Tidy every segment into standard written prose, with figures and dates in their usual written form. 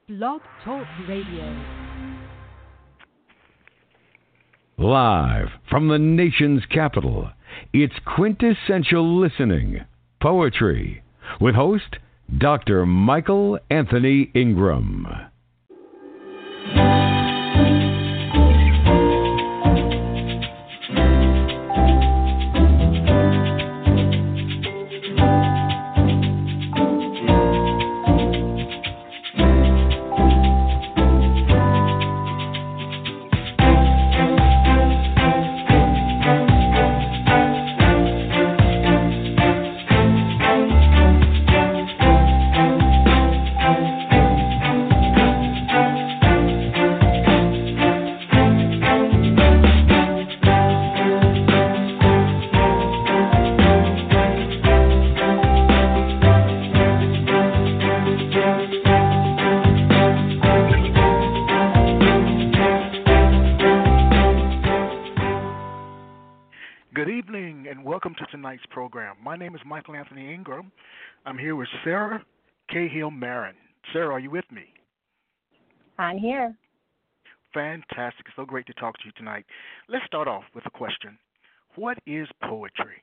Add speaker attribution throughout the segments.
Speaker 1: Blog Talk Radio.
Speaker 2: Live from the nation's capital, it's quintessential listening, poetry, with host Dr. Michael Anthony Ingram.
Speaker 3: Program. My name is Michael Anthony Ingram. I'm here with Sarah Cahill Marin. Sarah, are you with me?
Speaker 4: I'm here.
Speaker 3: Fantastic. It's so great to talk to you tonight. Let's start off with a question. What is poetry?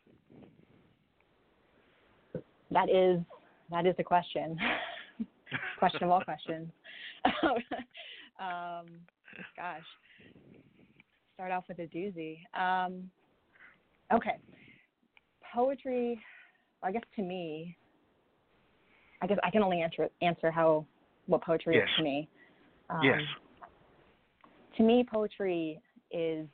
Speaker 4: That is the question. Question of all questions. Gosh. Start off with a doozy. Okay. Poetry, I guess to me, I can only answer what poetry is to me.
Speaker 3: Yes.
Speaker 4: To me, poetry is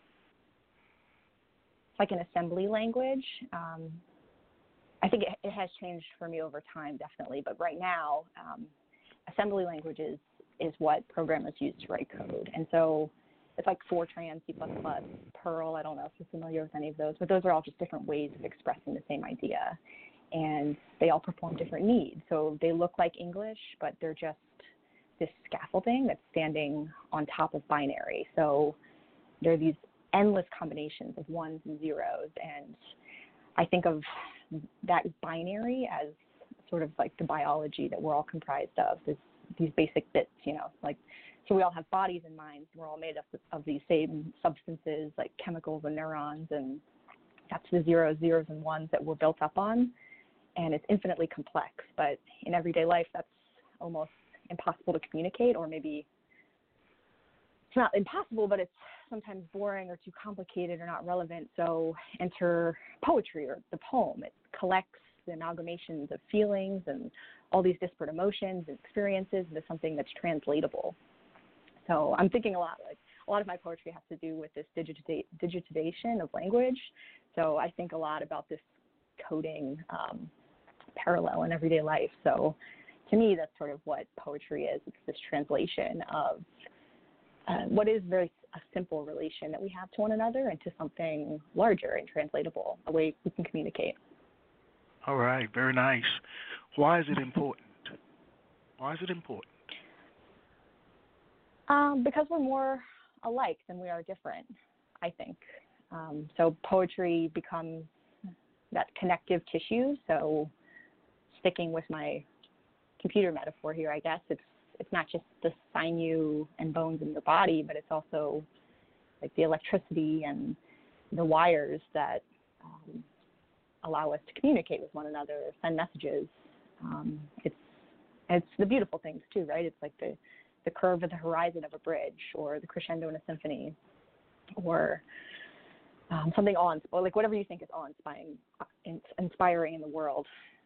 Speaker 4: like an assembly language. I think it has changed for me over time, definitely. But right now, assembly language is what programmers use to write code. And so it's like Fortran, C++, Perl. I don't know if you're familiar with any of those, but those are all just different ways of expressing the same idea. And they all perform different needs. So they look like English, but they're just this scaffolding that's standing on top of binary. So there are these endless combinations of ones and zeros. And I think of that binary as sort of like the biology that we're all comprised of, these basic bits, so we all have bodies and minds. We're all made up of these same substances like chemicals and neurons, and that's the zeros and ones that we're built up on. And it's infinitely complex, but in everyday life, that's almost impossible to communicate, or maybe it's not impossible, but it's sometimes boring or too complicated or not relevant. So enter poetry or the poem. It collects the amalgamations of feelings and all these disparate emotions and experiences into something that's translatable. So I'm thinking a lot of my poetry has to do with this digitization of language. So I think a lot about this coding parallel in everyday life. So to me, that's sort of what poetry is. It's this translation of what is a simple relation that we have to one another into something larger and translatable, a way we can communicate.
Speaker 3: All right, very nice. Why is it important?
Speaker 4: Because we're more alike than we are different, I think. So poetry becomes that connective tissue. So sticking with my computer metaphor here, I guess, it's not just the sinew and bones in your body, but it's also like the electricity and the wires that allow us to communicate with one another, send messages. It's the beautiful things too, right? It's like the curve of the horizon of a bridge, or the crescendo in a symphony, or something awe-inspiring, like whatever you think is inspiring in the world.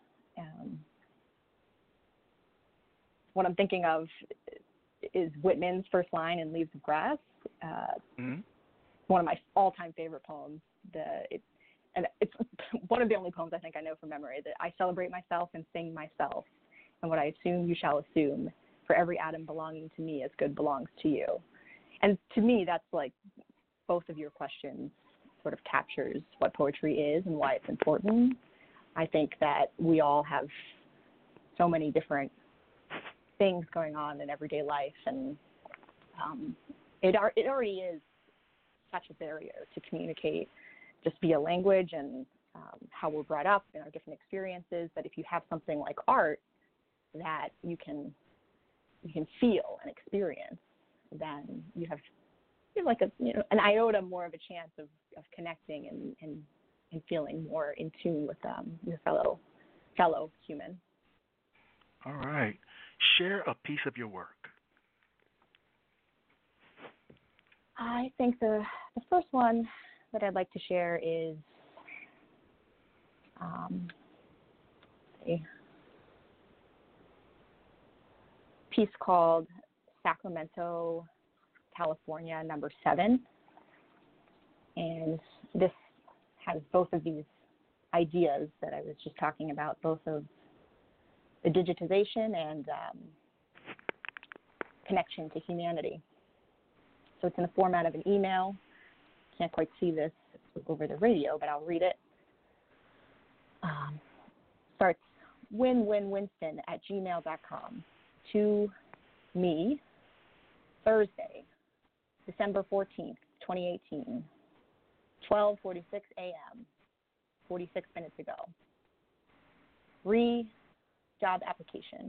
Speaker 4: What I'm thinking of is Whitman's first line in Leaves of Grass. One of my all-time favorite poems. And it's one of the only poems I think I know from memory, that I celebrate myself and sing myself, and what I assume you shall assume, for every atom belonging to me as good belongs to you. And to me, that's like both of your questions sort of captures what poetry is and why it's important. I think that we all have so many different things going on in everyday life, and it already is such a barrier to communicate just via language and how we're brought up in our different experiences, that if you have something like art that you can you can feel and experience, then you have like an iota more of a chance of connecting and feeling more in tune with your fellow human.
Speaker 3: All right. Share a piece of your work.
Speaker 4: I think the first one that I'd like to share is a piece called Sacramento, California, number 7. And this has both of these ideas that I was just talking about, both of the digitization and connection to humanity. So it's in the format of an email. Can't quite see this over the radio, but I'll read it. Starts winwinwinston@gmail.com. To me, Thursday, December 14th, 2018, 12:46 a.m., 46 minutes ago. Job application.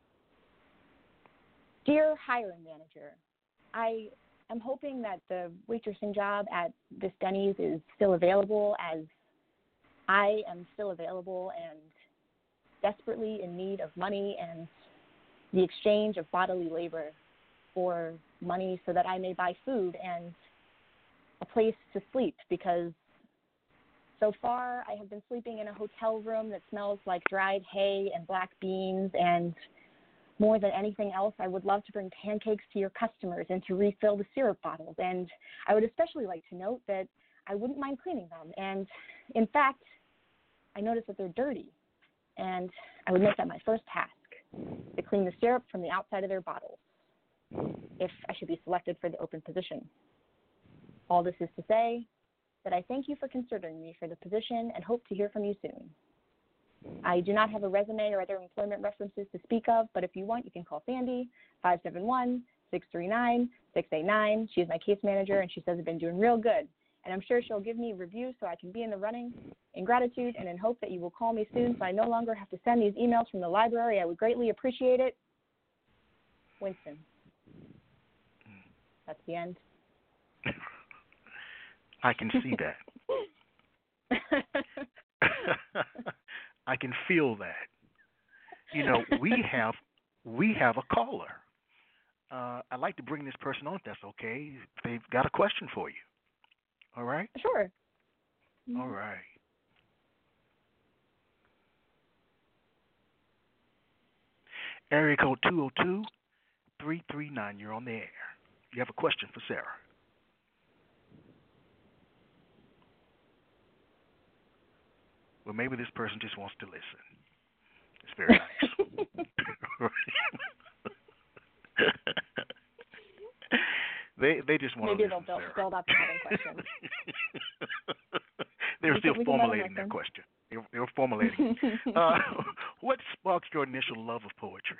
Speaker 4: Dear hiring manager, I am hoping that the waitressing job at this Denny's is still available, as I am still available and desperately in need of money and the exchange of bodily labor for money so that I may buy food and a place to sleep, because so far I have been sleeping in a hotel room that smells like dried hay and black beans, and more than anything else, I would love to bring pancakes to your customers and to refill the syrup bottles. And I would especially like to note that I wouldn't mind cleaning them. And in fact, I noticed that they're dirty, and I would make that my first task, to clean the syrup from the outside of their bottles, if I should be selected for the open position. All this is to say that I thank you for considering me for the position and hope to hear from you soon. I do not have a resume or other employment references to speak of, but if you want, you can call Sandy, 571-639-689. She is my case manager, and she says I've been doing real good. And I'm sure she'll give me a review so I can be in the running. In gratitude and in hope that you will call me soon so I no longer have to send these emails from the library, I would greatly appreciate it. Winston. That's the end.
Speaker 3: I can see that. I can feel that. You know, we have a caller. I'd like to bring this person on if that's okay. They've got a question for you. All right?
Speaker 4: Sure.
Speaker 3: All right. Area code 202-339. You're on the air. You have a question for Sarah. Well, maybe this person just wants to listen. It's very nice. They just want
Speaker 4: maybe
Speaker 3: to listen,
Speaker 4: they'll
Speaker 3: Sarah.
Speaker 4: build up having questions.
Speaker 3: They're still formulating their question. They're formulating. What sparked your initial love of poetry?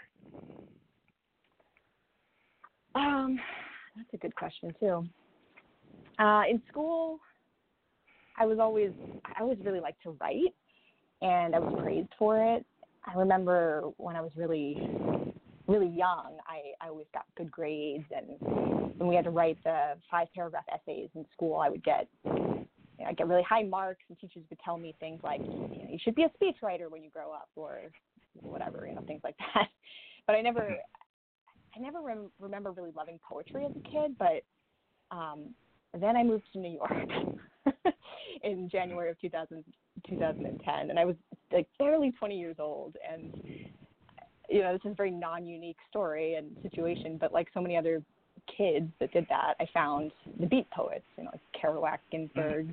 Speaker 4: That's a good question too. In school, I always really liked to write, and I was praised for it. I remember when I was really, really young, I always got good grades, and when we had to write the 5-paragraph essays in school, I would get really high marks, and teachers would tell me things like, you should be a speechwriter when you grow up, or whatever, things like that. But I never remember really loving poetry as a kid, but then I moved to New York in January of 2010, and I was like barely 20 years old, and this is a very non-unique story and situation, but like so many other kids that did that, I found the beat poets, like Kerouac, Ginsberg.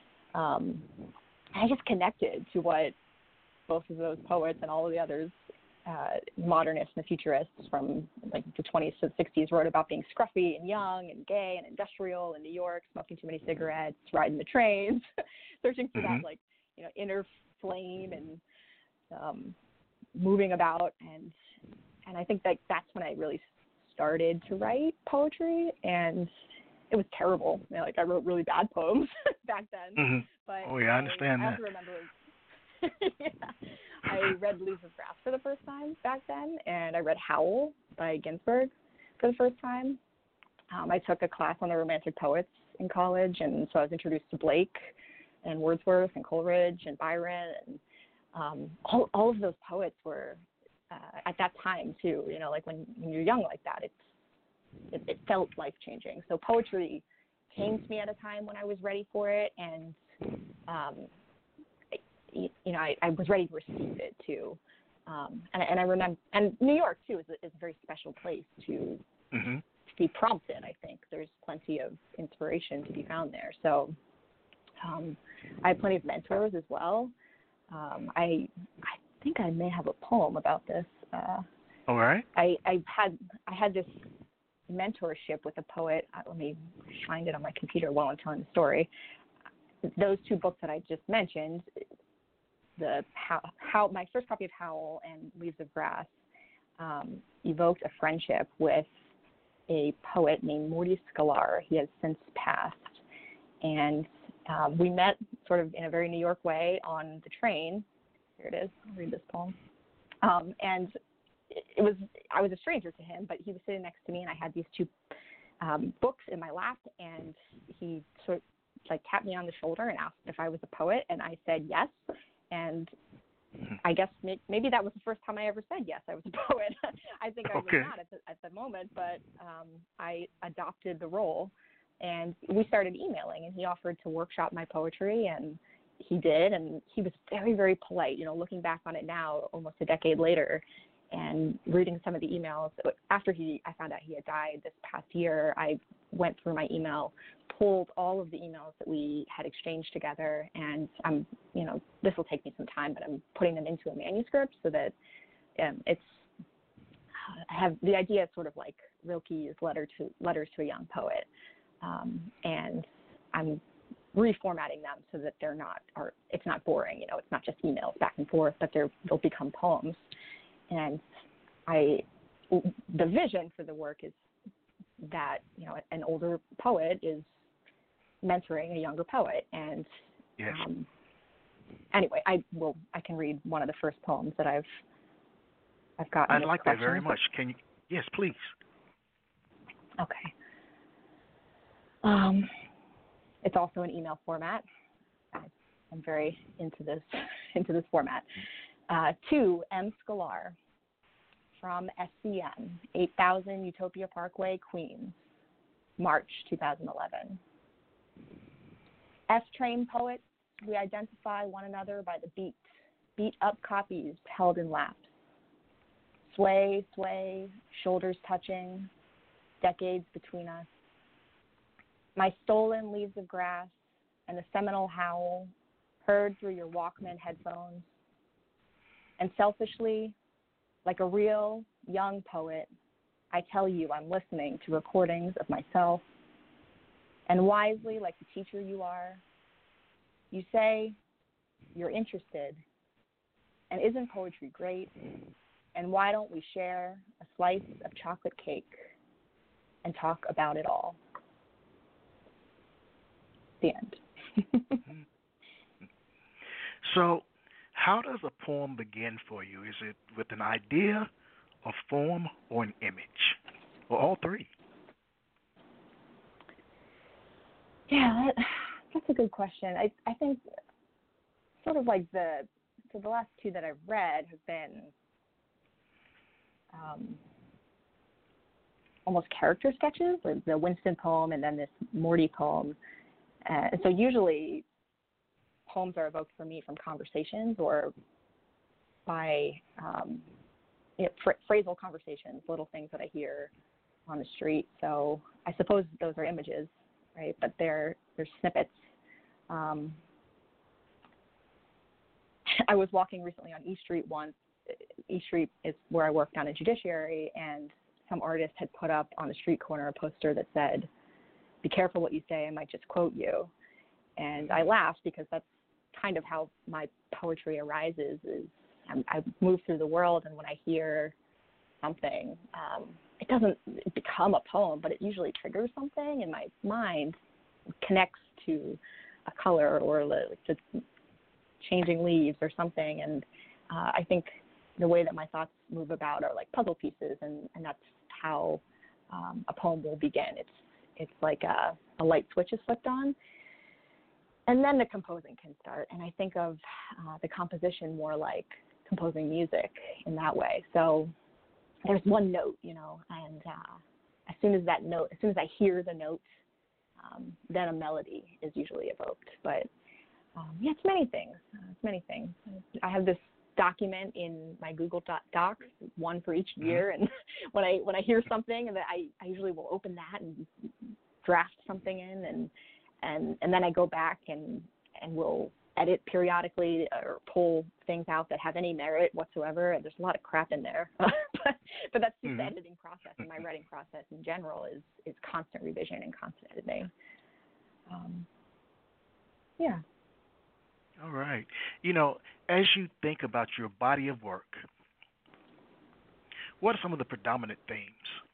Speaker 4: I just connected to what both of those poets and all of the others, modernists and futurists from like the 20s to the 60s, wrote about being scruffy and young and gay and industrial in New York, smoking too many cigarettes, riding the trains, searching for that inner flame and moving about, and I think that's when I really started to write poetry, and it was terrible. I wrote really bad poems back then.
Speaker 3: Mm-hmm.
Speaker 4: But
Speaker 3: I understand
Speaker 4: I
Speaker 3: that.
Speaker 4: also remember Yeah. I read Leaves of Grass for the first time back then, and I read Howl by Ginsberg for the first time. I took a class on the Romantic poets in college, and so I was introduced to Blake and Wordsworth and Coleridge and Byron, and all of those poets were at that time too. You know, like when you're young like that, it felt life changing. So poetry came to me at a time when I was ready for it, and I was ready to receive it too. And I remember, and New York too is a very special place to be prompted. I think there's plenty of inspiration to be found there. So I had plenty of mentors as well. I think I may have a poem about this.
Speaker 3: All right.
Speaker 4: I had this mentorship with a poet. Let me find it on my computer while I'm telling the story. Those two books that I just mentioned, my first copy of Howl and Leaves of Grass, evoked a friendship with a poet named Morty Sklar. He has since passed, and we met sort of in a very New York way on the train. Here it is. I'll read this poem. And I was a stranger to him, but he was sitting next to me, and I had these two books in my lap, and he sort of like tapped me on the shoulder and asked if I was a poet, and I said yes. And I guess maybe that was the first time I ever said yes, I was a poet. I think I was not at the moment, but I adopted the role, and we started emailing, and he offered to workshop my poetry, and he did, and he was very, very polite. You know, looking back on it now, almost a decade later, and reading some of the emails, after I found out he had died this past year, I went through my email, pulled all of the emails that we had exchanged together, and this will take me some time, but I'm putting them into a manuscript so that I have the idea is sort of like Rilke's letters to a young poet, and I'm reformatting them so that it's not boring. You know, it's not just emails back and forth, but they'll become poems. And the vision for the work is that, you know, an older poet is mentoring a younger poet. And
Speaker 3: yes.
Speaker 4: Anyway, I can read one of the first poems that I've gotten.
Speaker 3: I'd like that very much. Can you? Yes, please.
Speaker 4: Okay. It's also an email format. I'm very into this format. To M. Sklar, from SCM, 8000 Utopia Parkway, Queens, March 2011. F-Train poets, we identify one another by the beat-up copies held in laps. Sway, sway, shoulders touching, decades between us. My stolen Leaves of Grass and the seminal howl heard through your Walkman headphones. And selfishly, like a real young poet, I tell you I'm listening to recordings of myself. And wisely, like the teacher you are, you say you're interested. And isn't poetry great? And why don't we share a slice of chocolate cake and talk about it all? The end.
Speaker 3: So, how does a poem begin for you? Is it with an idea, a form, or an image, or all three?
Speaker 4: Yeah, that's a good question. I think sort of like the last two that I've read have been almost character sketches, like the Winston poem and then this Morty poem. So usually poems are evoked for me from conversations or by phrasal conversations, little things that I hear on the street. So I suppose those are images, right? But they're snippets. I was walking recently on East Street once. East Street is where I work down in Judiciary, and some artist had put up on the street corner a poster that said, "Be careful what you say, I might just quote you." And I laughed because that's kind of how my poetry arises. Is I move through the world, and when I hear something, it doesn't become a poem, but it usually triggers something in my mind, connects to a color or changing leaves or something. And I think the way that my thoughts move about are like puzzle pieces, and that's how a poem will begin. It's like a light switch is flipped on, and then the composing can start. And I think of the composition more like composing music in that way. So there's one note, and as soon as I hear the note, then a melody is usually evoked. But it's many things. I have this document in my Google Docs, one for each year, and when I hear something, and I usually will open that and draft something in, and then I go back and will edit periodically or pull things out that have any merit whatsoever. And there's a lot of crap in there, but that's just the editing process, and my writing process in general is constant revision and constant editing. Yeah.
Speaker 3: All right. As you think about your body of work, what are some of the predominant themes?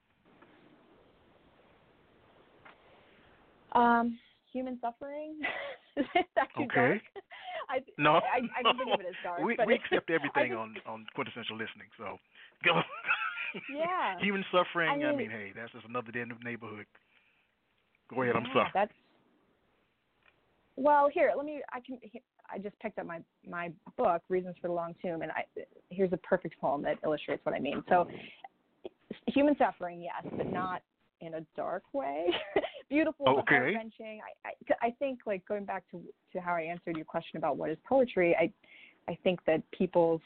Speaker 4: Human suffering. Is that too
Speaker 3: Okay.
Speaker 4: dark?
Speaker 3: No.
Speaker 4: I don't think of it as dark.
Speaker 3: We
Speaker 4: but
Speaker 3: accept everything on Quintessential Listening, so go.
Speaker 4: Yeah.
Speaker 3: Human suffering,
Speaker 4: I mean,
Speaker 3: hey, that's just another day in the neighborhood. Go ahead, I'm sorry.
Speaker 4: Well, here, I just picked up my book, Reasons for the Long Tomb, and here's a perfect poem that illustrates what I mean. So, human suffering, yes, but not in a dark way. Beautiful, but heart-wrenching. I think, like, going back to how I answered your question about what is poetry, I think that people's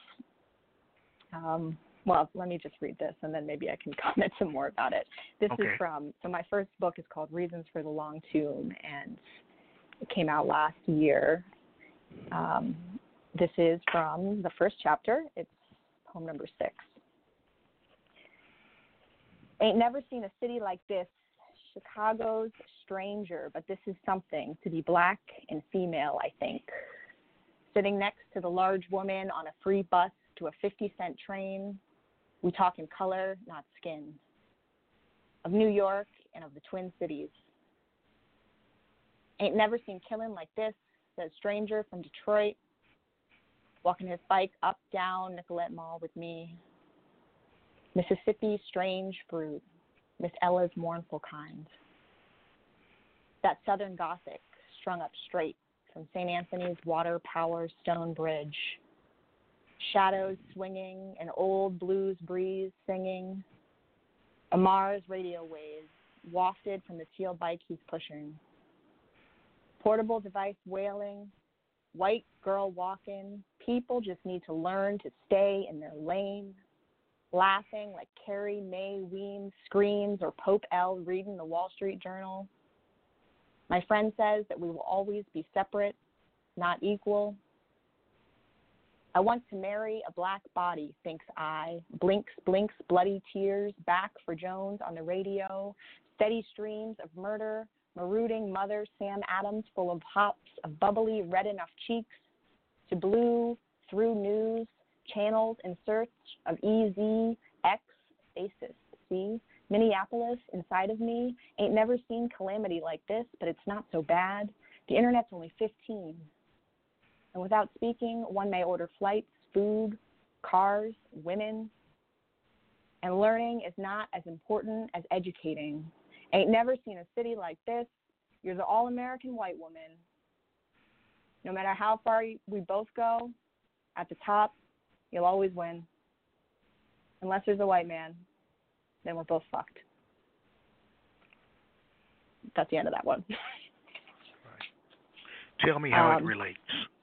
Speaker 4: well, let me just read this, and then maybe I can comment some more about it. This is so my first book is called Reasons for the Long Tomb, and it came out last year. This is from the first chapter. It's poem number 6. Ain't never seen a city like this. Chicago's stranger, but this is something to be black and female, I think. Sitting next to the large woman on a free bus to a 50-cent train, we talk in color, not skin. Of New York and of the Twin Cities. Ain't never seen killing like this, says stranger from Detroit, walking his bike up, down Nicollet Mall with me. Mississippi, strange fruit, Miss Ella's mournful kind. That Southern Gothic, strung up straight from St. Anthony's Water Power Stone Bridge. Shadows swinging, an old blues breeze singing. A Mars radio wave, wafted from the teal bike he's pushing. Portable device wailing, white girl walking. People just need to learn to stay in their lane. Laughing like Carrie Mae Weems screams or Pope L reading the Wall Street Journal. My friend says that we will always be separate, not equal. I want to marry a black body, thinks I. Blinks, bloody tears, back for Jones on the radio. Steady streams of murder, marooting mother Sam Adams full of hops of bubbly red enough cheeks to blue through news. Channels in search of EZ, X, Asis, see? Minneapolis inside of me. Ain't never seen calamity like this, but it's not so bad. The internet's only 15. And without speaking, one may order flights, food, cars, women. And learning is not as important as educating. Ain't never seen a city like this. You're the all-American white woman. No matter how far we both go, at the top, you'll always win. Unless there's a white man, then we're both fucked. That's the end of that one.
Speaker 3: Right. Tell me how it relates.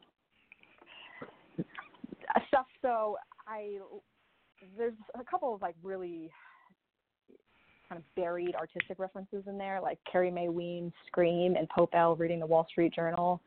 Speaker 4: So there's a couple of like really kind of buried artistic references in there, like Carrie Mae Weems' Scream and Pope L reading the Wall Street Journal.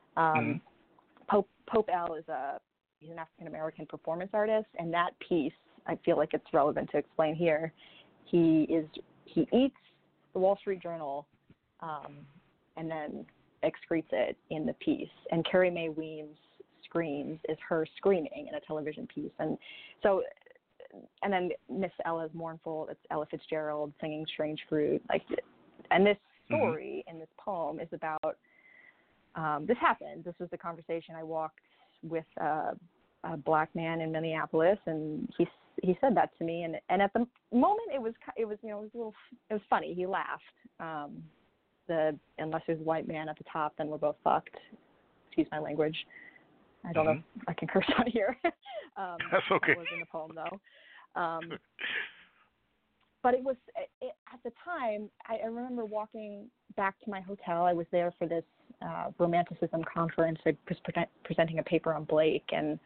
Speaker 4: Pope L he's an African-American performance artist, and that piece, I feel like it's relevant to explain here. He eats the Wall Street Journal and then excretes it in the piece. And Carrie Mae Weems' Screams is her screaming in a television piece. And so, and then Miss Ella's mournful, it's Ella Fitzgerald singing Strange Fruit. And this story in this poem is about, this happened. This was the conversation I walked with a black man in Minneapolis, and he said that to me, and at the moment it was funny. He laughed. Unless there's a white man at the top, then we're both fucked. Excuse my language. I don't know if I can curse on here.
Speaker 3: That's okay.
Speaker 4: That was in the poem though. But it was at the time. I remember walking back to my hotel. I was there for this romanticism conference. I was presenting a paper on Blake, and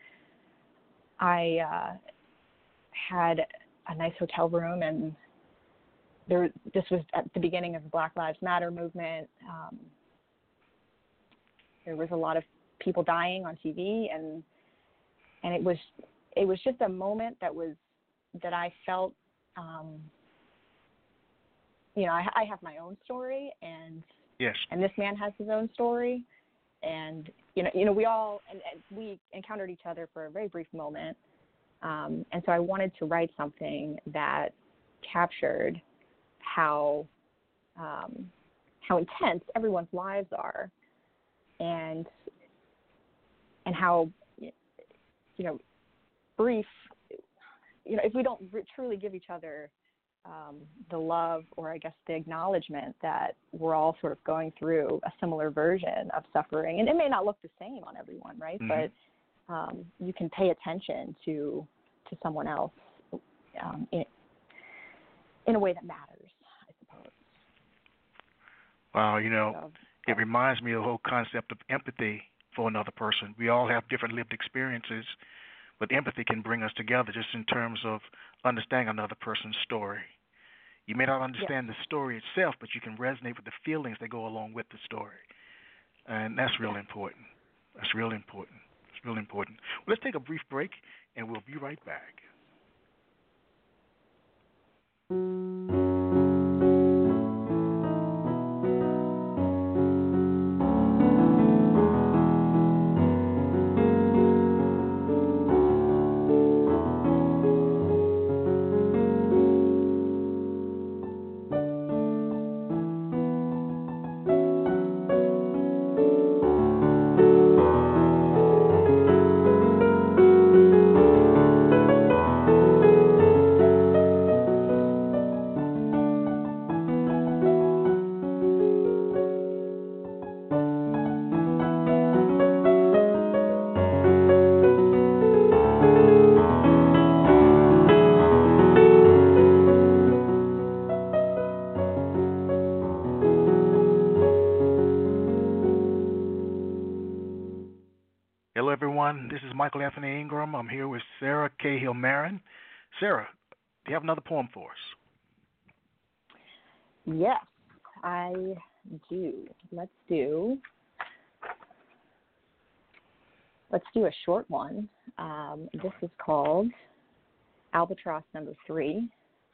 Speaker 4: I had a nice hotel room, and this was at the beginning of the Black Lives Matter movement. There was a lot of people dying on TV, and it was just a moment that I felt. I have my own story, and
Speaker 3: yes,
Speaker 4: and this man has his own story, and we encountered each other for a very brief moment, and so I wanted to write something that captured how intense everyone's lives are, and how brief, if we don't truly give each other the love, or I guess the acknowledgement that we're all sort of going through a similar version of suffering, and it may not look the same on everyone, right?
Speaker 3: Mm-hmm.
Speaker 4: But you can pay attention to someone else in a way that matters, I suppose.
Speaker 3: Wow, it reminds me of the whole concept of empathy for another person. We all have different lived experiences, but empathy can bring us together just in terms of understanding another person's story. You may not understand the story itself, but you can resonate with the feelings that go along with the story. And that's real important. That's real important. It's real important. Well, let's take a brief break, and we'll be right back. Hello, everyone. This is Michael Anthony Ingram. I'm here with Sarah Cahill-Marin. Sarah, do you have another poem for us?
Speaker 4: Yes, I do. Let's do a short one. This is called Albatross Number 3.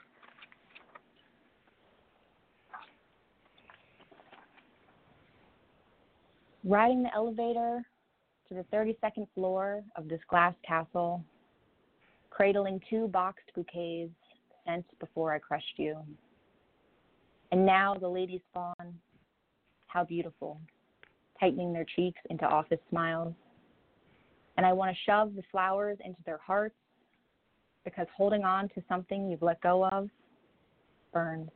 Speaker 4: Riding the elevator to the 32nd floor of this glass castle, cradling 2 boxed bouquets sent before I crushed you. And now the ladies fawn, how beautiful, tightening their cheeks into office smiles. And I want to shove the flowers into their hearts, because holding on to something you've let go of burns.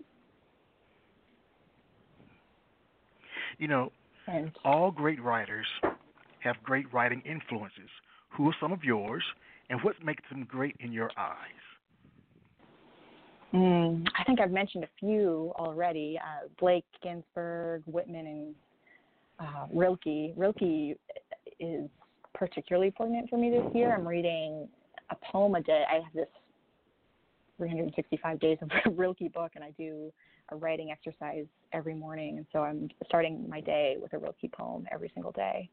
Speaker 4: And
Speaker 3: all great writers have great writing influences. Who are some of yours, and what makes them great in your eyes?
Speaker 4: I think I've mentioned a few already. Blake, Ginsberg, Whitman, and Rilke. Rilke is particularly poignant for me this year. I'm reading a poem a day. I have this 365 days of Rilke book, and I do a writing exercise every morning. And so I'm starting my day with a Rilke poem every single day.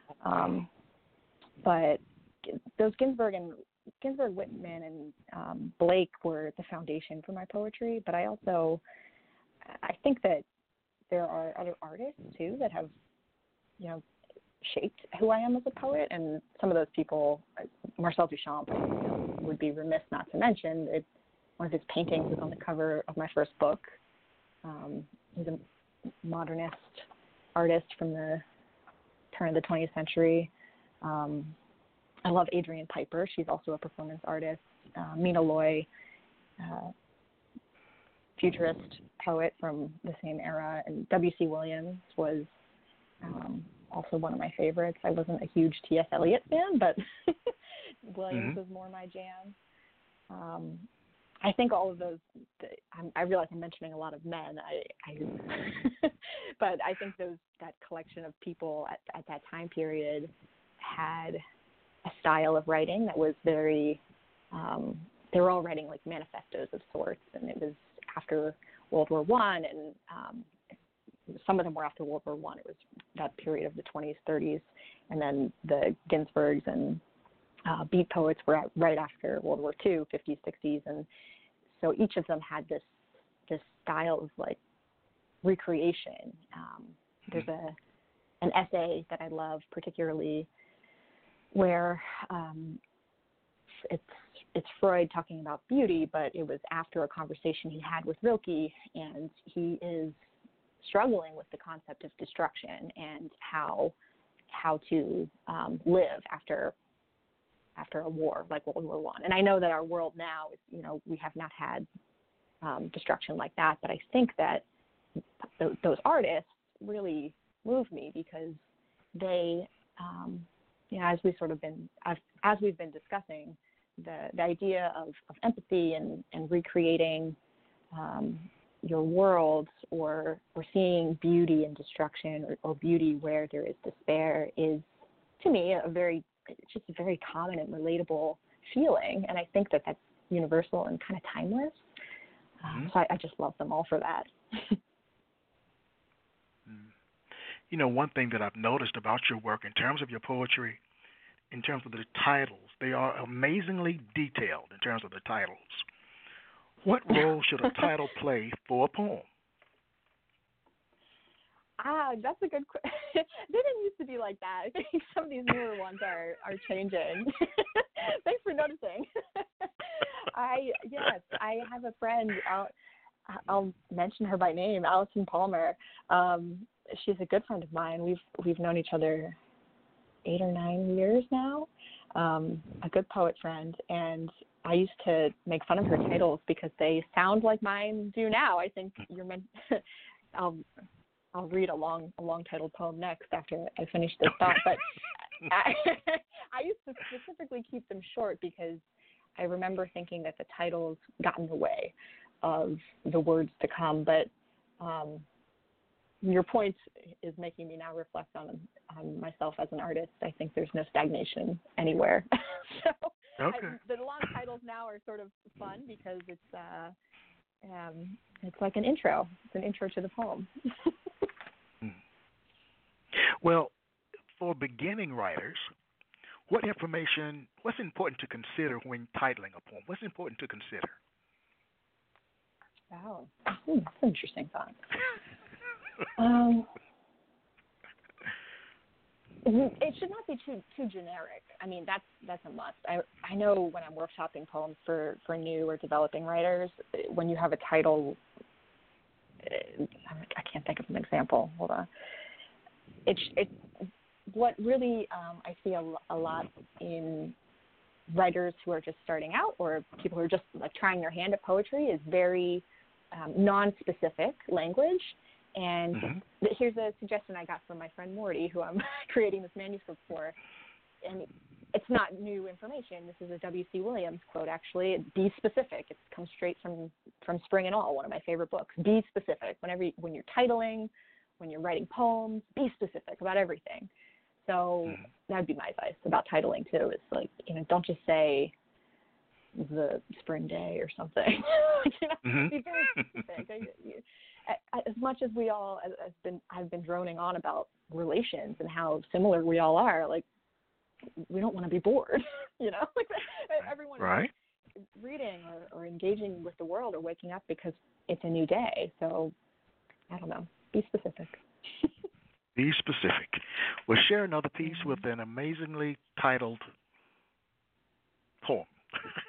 Speaker 4: But those Ginsberg, Whitman, and Blake were the foundation for my poetry. But I think that there are other artists too that have, shaped who I am as a poet. And some of those people, Marcel Duchamp, would be remiss not to mention. One of his paintings is on the cover of my first book. He's a modernist artist from the turn of the 20th century. I love Adrienne Piper. She's also a performance artist. Mina Loy, futurist poet from the same era. And W.C. Williams was also one of my favorites. I wasn't a huge T.S. Eliot fan, but Williams was more my jam. I think all of those, I realize I'm mentioning a lot of men, but I think that collection of people at that time period had a style of writing that was very, they were all writing like manifestos of sorts, and it was after World War I, and some of them were after World War I. It was that period of the 20s, 30s, and then the Ginsbergs and beat poets were right after World War II, 50s, 60s, and so each of them had this style of like recreation. There's an essay that I love particularly where it's Freud talking about beauty, but it was after a conversation he had with Rilke, and he is struggling with the concept of destruction and how to live after a war like World War I. And I know that our world now is, we have not had destruction like that, but I think that those artists really move me because they, as we've been discussing, the idea of empathy and recreating your world or seeing beauty in destruction or beauty where there is despair is, to me, it's just a very common and relatable feeling, and I think that that's universal and kind of timeless. So I just love them all for that.
Speaker 3: One thing that I've noticed about your work in terms of your poetry, in terms of the titles, they are amazingly detailed in terms of the titles. What role should a title play for a poem?
Speaker 4: That's a good question. They didn't used to be like that. I think some of these newer ones are changing. Thanks for noticing. I have a friend. I'll mention her by name, Allison Palmer. She's a good friend of mine. We've known each other 8 or 9 years now. A good poet friend, and I used to make fun of her titles because they sound like mine do now. I think you're meant. I'll read a long titled poem next after I finish this thought, but I used to specifically keep them short because I remember thinking that the titles got in the way of the words to come. But your point is making me now reflect on myself as an artist. I think there's no stagnation anywhere. So the long titles now are sort of fun because it's like an intro. It's an intro to the poem.
Speaker 3: Well, for beginning writers, what's important to consider when titling a poem? What's important to consider?
Speaker 4: Wow, that's an interesting thought. It should not be too generic. I mean, that's a must. I know when I'm workshopping poems for new or developing writers, when you have a title, I can't think of an example. Hold on. It's what really I see a lot in writers who are just starting out or people who are just like trying their hand at poetry is very non-specific language. And here's a suggestion I got from my friend Morty, who I'm creating this manuscript for. And it's not new information. This is a W.C. Williams quote, actually. Be specific. It comes straight from Spring and All, one of my favorite books. Be specific. When you're titling, when you're writing poems, be specific about everything. So that would be my advice about titling, too. It's like, don't just say the spring day or something. Be very specific. As much as we all I've been droning on about relations and how similar we all are, like we don't want to be bored, like everyone is reading or engaging with the world or waking up because it's a new day. So I don't know. Be specific.
Speaker 3: Be specific. We'll share another piece with an amazingly titled poem.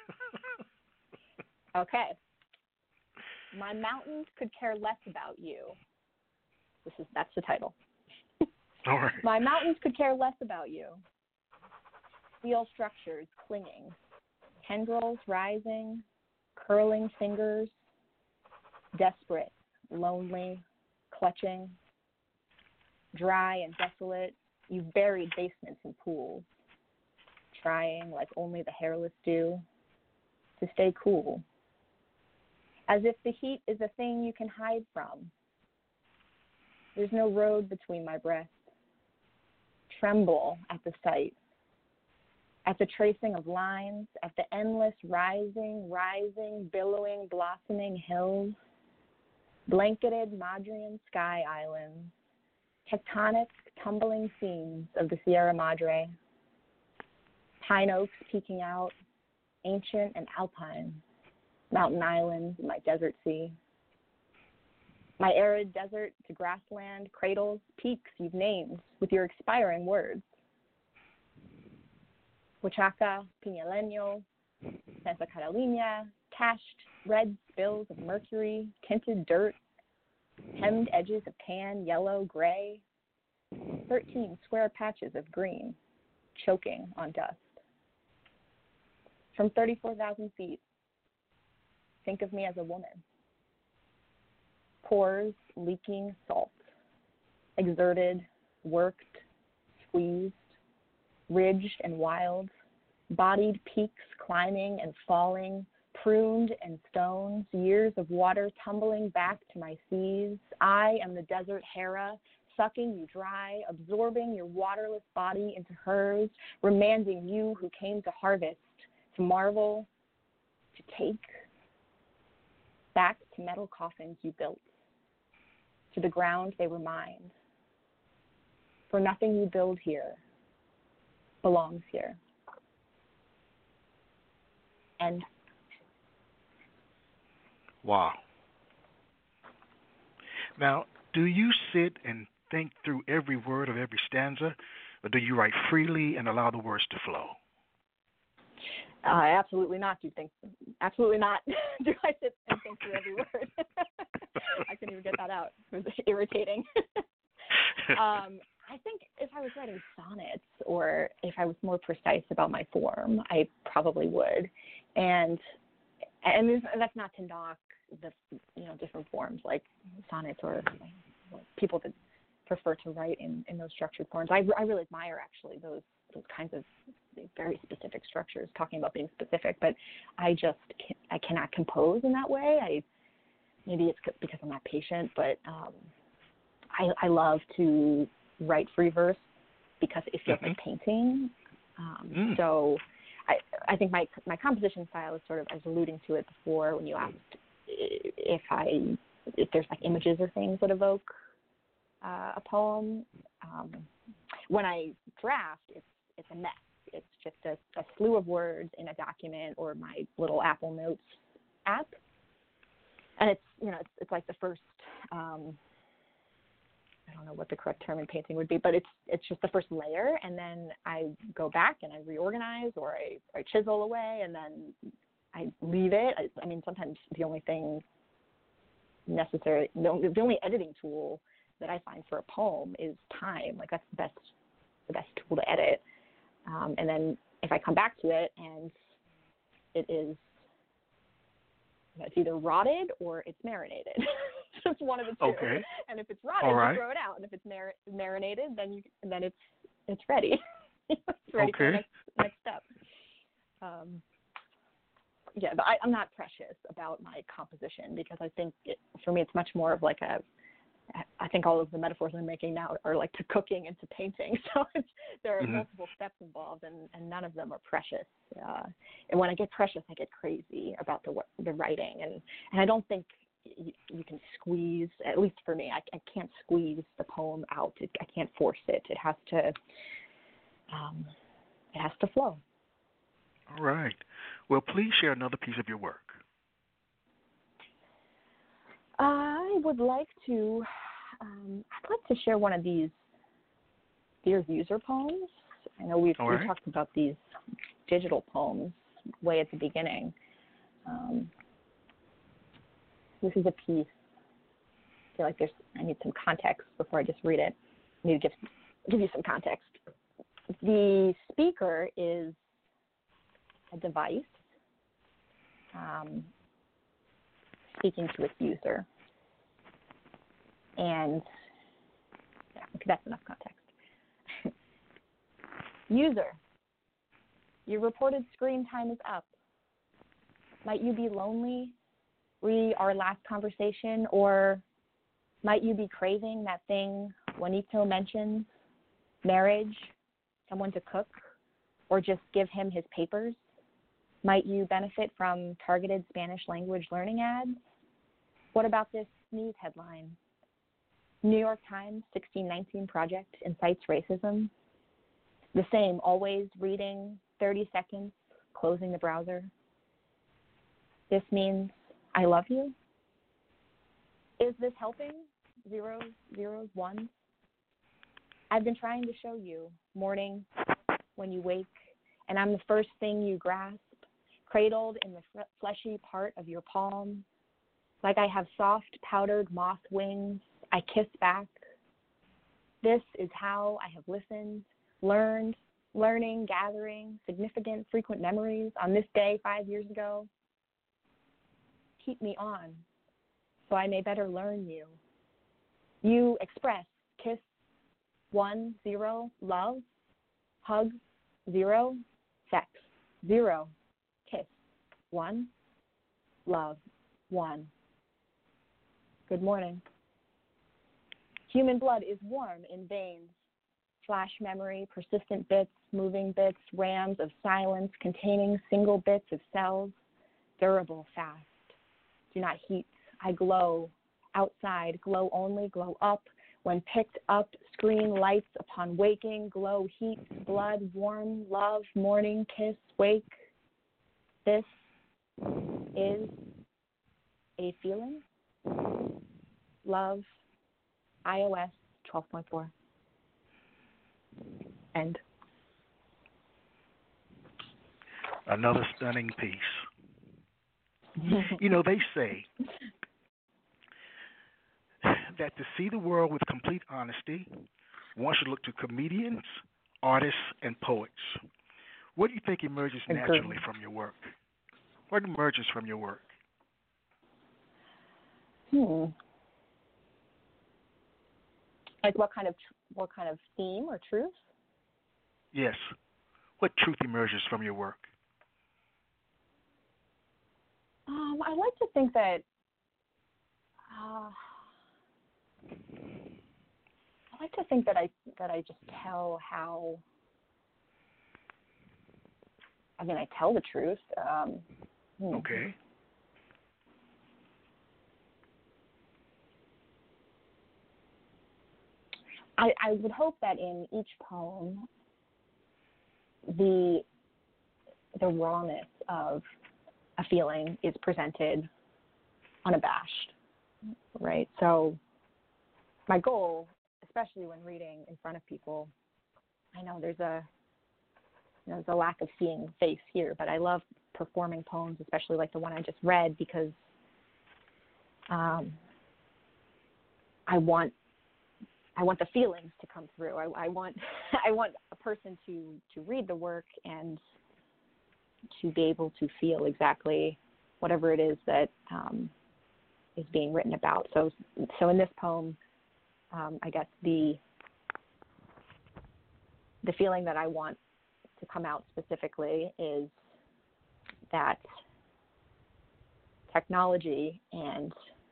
Speaker 4: Okay. My mountains could care less about you. That's the title.
Speaker 3: All right.
Speaker 4: My mountains could care less about you. feel structures clinging, tendrils rising, curling fingers, desperate, lonely, clutching, dry and desolate. You've buried basements and pools, trying, like only the hairless do, to stay cool, as if the heat is a thing you can hide from. There's no road between my breasts. Tremble at the sight, at the tracing of lines, at the endless rising, billowing, blossoming hills, blanketed Madrean sky islands, tectonic, tumbling seams of the Sierra Madre, pine oaks peeking out, ancient and alpine, mountain islands in my desert sea. My arid desert to grassland, cradles, peaks you've named with your expiring words. Huachaca, Peñaleño, Santa Catalina, cached red spills of mercury, tinted dirt, hemmed edges of tan, yellow, gray, 13 square patches of green, choking on dust. From 34,000 feet, think of me as a woman. Pores leaking salt, exerted, worked, squeezed, ridged and wild, bodied peaks climbing and falling, pruned and stones, years of water tumbling back to my seas. I am the desert Hera, sucking you dry, absorbing your waterless body into hers, remanding you who came to harvest, to marvel, to take, back to metal coffins you built, to the ground they were mined. For nothing you build here belongs here. And
Speaker 3: wow. Now, do you sit and think through every word of every stanza, or do you write freely and allow the words to flow?
Speaker 4: Absolutely not. Absolutely not. Do I sit and think through every word? I couldn't even get that out. It was irritating. I think if I was writing sonnets, or if I was more precise about my form, I probably would. And that's not to knock the different forms like sonnets or people that prefer to write in those structured forms. I really admire actually those kinds of very specific structures, talking about being specific, but I cannot compose in that way. Maybe it's because I'm not patient, but I love to write free verse because it feels like painting. So I think my composition style is sort of, I was alluding to it before when you asked if there's like images or things that evoke a poem. When I draft, it's a mess. It's just a slew of words in a document or my little Apple Notes app, and it's like the first. I don't know what the correct term in painting would be, but it's just the first layer, and then I go back and I reorganize or I chisel away, and then I leave it. I mean, sometimes the only thing necessary, the only editing tool that I find for a poem is time. Like that's the best tool to edit. And then if I come back to it and it is, it's either rotted or it's marinated. It's one of the two.
Speaker 3: Okay.
Speaker 4: And if it's rotted,
Speaker 3: right.
Speaker 4: you throw it out. And if it's marinated, then it's ready. It's ready for the next step. But I'm not precious about my composition because I think for me it's much more of like I think all of the metaphors I'm making now are like to cooking and to painting. So there are multiple steps involved, and none of them are precious. And when I get precious, I get crazy about the writing, and I don't think you can squeeze. At least for me, I can't squeeze the poem out. I can't force it. It has to flow.
Speaker 3: All right. Well, please share another piece of your work.
Speaker 4: I would like to. I'd like to share one of these Dear User poems. I know we talked about these digital poems way at the beginning. This is a piece. I feel like I need some context before I just read it. I need to give you some context. The speaker is a device speaking to its user. And yeah, okay, that's enough context. User, your reported screen time is up. Might you be lonely? Re our last conversation, or might you be craving that thing Juanito mentions, marriage, someone to cook, or just give him his papers? Might you benefit from targeted Spanish language learning ads? What about this news headline? New York Times 1619 Project incites racism. The same, always reading, 30 seconds, closing the browser. This means I love you? Is this helping? Zeros, zeros, ones? I've been trying to show you, morning, when you wake, and I'm the first thing you grasp, cradled in the fleshy part of your palm. Like I have soft, powdered moth wings, I kiss back. This is how I have listened, learned, learning, gathering, significant, frequent memories on this day 5 years ago. Keep me on, so I may better learn you. You express, kiss, 1, 0, love, hug, 0, sex, 0, kiss, 1, love, 1. Good morning. Human blood is warm in veins. Flash memory, persistent bits, moving bits, rams of silence containing single bits of cells, durable, fast. Do not heat. I glow. Outside, glow only, glow up. When picked up, screen lights upon waking, glow, heat, blood, warm, love, morning, kiss, wake. This is a feeling. Love, iOS 12.4. End.
Speaker 3: Another stunning piece. You know, they say that to see the world with complete honesty, one should look to comedians, artists, and poets. What do you think emerges naturally from your work? What emerges from your work?
Speaker 4: Like what kind of theme or truth?
Speaker 3: Yes. What truth emerges from your work?
Speaker 4: I like to think that I just tell how. I mean, I tell the truth.
Speaker 3: Okay.
Speaker 4: I would hope that in each poem, the rawness of a feeling is presented unabashed, right? So my goal, especially when reading in front of people, I know there's a lack of seeing face here, but I love performing poems, especially like the one I just read, because I want the feelings to come through. I want a person to read the work and to be able to feel exactly whatever it is that is being written about. So in this poem, I guess the feeling that I want to come out specifically is that technology and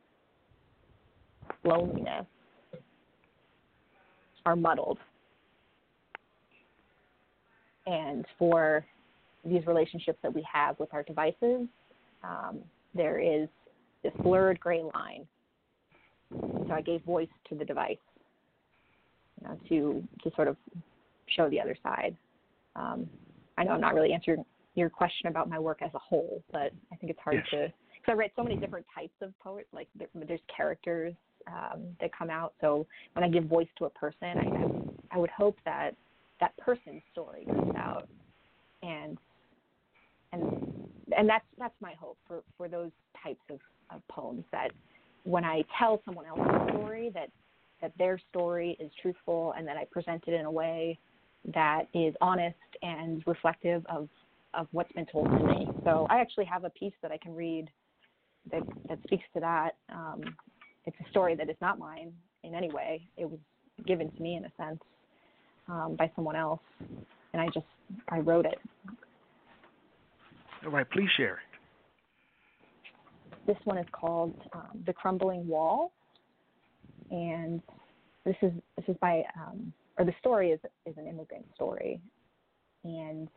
Speaker 4: loneliness are muddled. And for these relationships that we have with our devices, there is this blurred gray line. So I gave voice to the device, to sort of show the other side. I know I'm not really answering your question about my work as a whole, but I think it's hard to, because I read so many different types of poets. Like there's characters that come out. So when I give voice to a person, I would hope that that person's story comes out, and that's my hope for those types of poems, that when I tell someone else's story, that their story is truthful, and that I present it in a way that is honest and reflective of what's been told to me. So I actually have a piece that I can read that speaks to that. It's a story that is not mine in any way. It was given to me in a sense by someone else, and I wrote it.
Speaker 3: All right, please share it.
Speaker 4: This one is called The Crumbling Wall, and this is by or the story is an immigrant story, and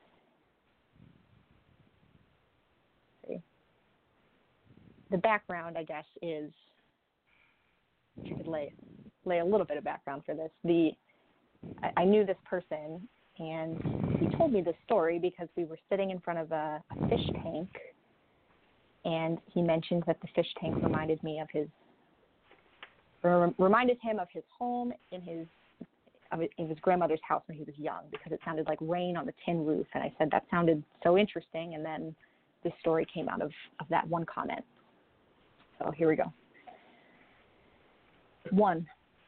Speaker 4: the background, I guess, is, if you could lay a little bit of background for this. I knew this person, and he told me this story because we were sitting in front of a fish tank, and he mentioned that the fish tank reminded him of his home in his grandmother's house when he was young, because it sounded like rain on the tin roof. And I said that sounded so interesting, and then this story came out of that one comment. So here we go. 1.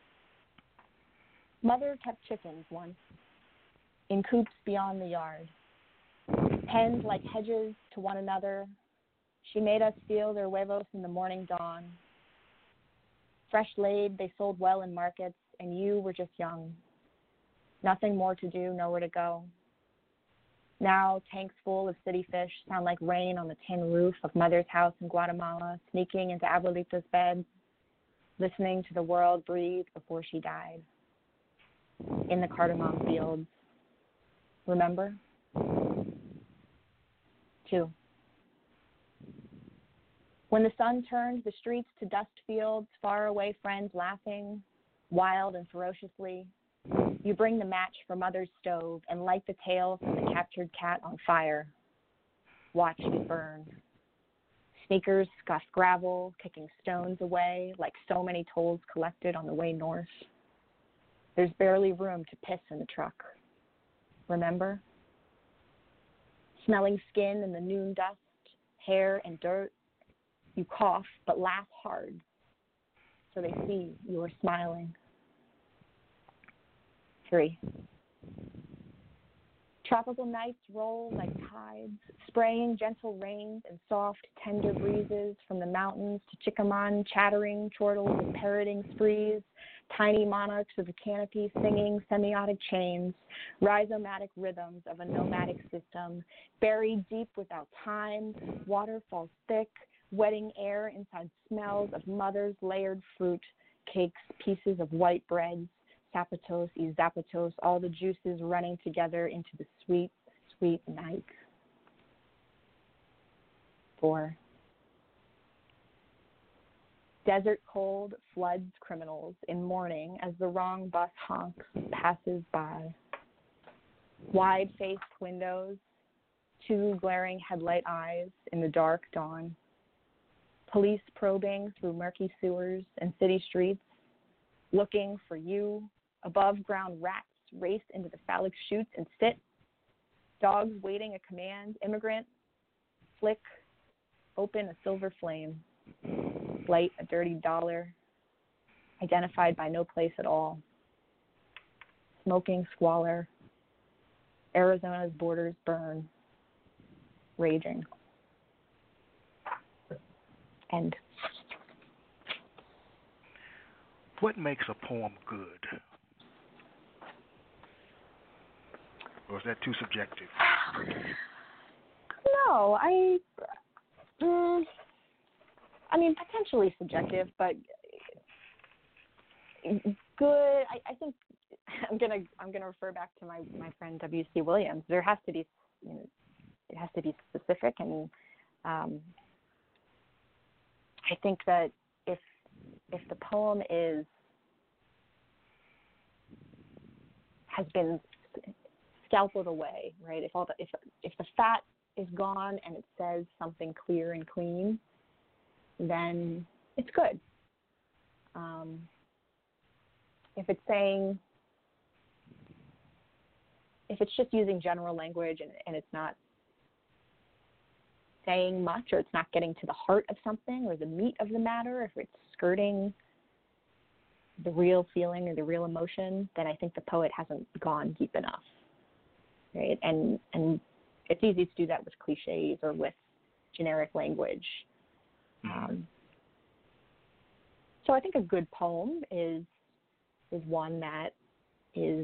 Speaker 4: Mother kept chickens once in coops beyond the yard, penned like hedges to one another. She made us feel their huevos in the morning dawn. Fresh laid, they sold well in markets, and you were just young. Nothing more to do, nowhere to go. Now, tanks full of city fish sound like rain on the tin roof of Mother's house in Guatemala, sneaking into Abuelita's bed, listening to the world breathe before she died. In the cardamom fields. Remember? 2. When the sun turned the streets to dust fields, far away friends laughing, wild and ferociously, you bring the match for Mother's stove and light the tail from the captured cat on fire. Watch it burn. Sneakers scuff gravel, kicking stones away like so many tolls collected on the way north. There's barely room to piss in the truck. Remember? Smelling skin in the noon dust, hair and dirt. You cough but laugh hard so they see you are smiling. 3. Tropical nights roll like tides, spraying gentle rains and soft, tender breezes from the mountains to Chicaman, chattering chortles and parroting sprees, tiny monarchs of the canopy singing semiotic chains, rhizomatic rhythms of a nomadic system, buried deep without time, water falls thick, wetting air inside smells of Mother's layered fruit, cakes, pieces of white breads, zapatos y zapatos, all the juices running together into the sweet, sweet night. 4. Desert cold floods criminals in mourning as the wrong bus honks, passes by. Wide-faced windows, 2 glaring headlight eyes in the dark dawn. Police probing through murky sewers and city streets, looking for you. Above-ground rats race into the phallic chutes and sit. Dogs waiting a command. Immigrant, flick, open a silver flame. Light a dirty dollar, identified by no place at all. Smoking squalor. Arizona's borders burn. Raging. End.
Speaker 3: What makes a poem good? Or is that too subjective?
Speaker 4: No, I mean, potentially subjective, but good. I think I'm gonna refer back to my friend W.C. Williams. There has to be, it has to be specific, and I think that if the poem has been scalpeled away, right? If the fat is gone and it says something clear and clean, then it's good. If it's just using general language and it's not saying much, or it's not getting to the heart of something or the meat of the matter, if it's skirting the real feeling or the real emotion, then I think the poet hasn't gone deep enough. right? And it's easy to do that with cliches or with generic language. So I think a good poem is one that is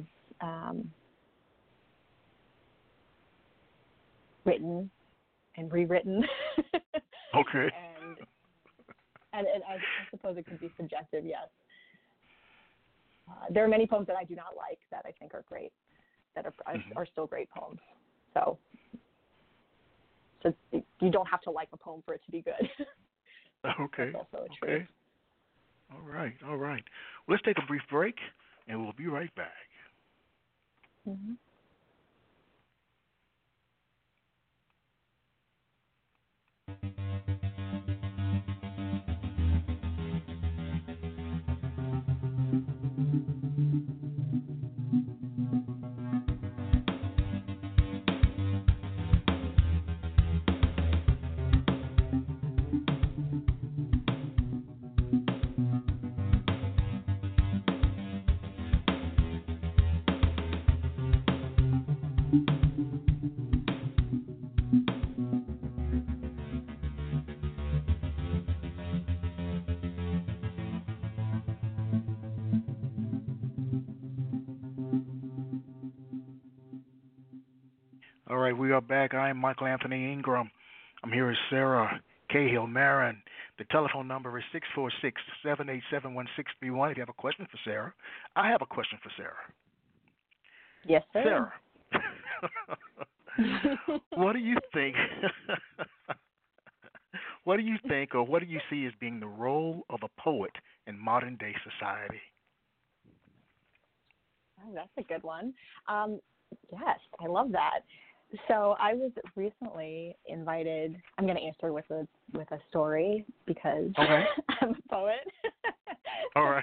Speaker 4: written and rewritten.
Speaker 3: Okay.
Speaker 4: and I suppose it could be subjective, yes. There are many poems that I do not like that I think are great, that are still great poems. So you don't have to like a poem for it to be good.
Speaker 3: Okay.
Speaker 4: That's also a truth.
Speaker 3: Okay. All right. Well, let's take a brief break, and we'll be right back.
Speaker 4: Mm-hmm.
Speaker 3: All right, we are back. I am Michael Anthony Ingram. I'm here with Sarah Cahill Marin. The telephone number is 646-787-1631. If you have a question for Sarah, I have a question for Sarah.
Speaker 4: Yes, sir.
Speaker 3: Sarah, what do you think? What do you think, or what do you see as being the role of a poet in modern day society?
Speaker 4: Oh, that's a good one. Yes, I love that. So I was recently invited. I'm going to answer with a story because I'm a poet.
Speaker 3: All right.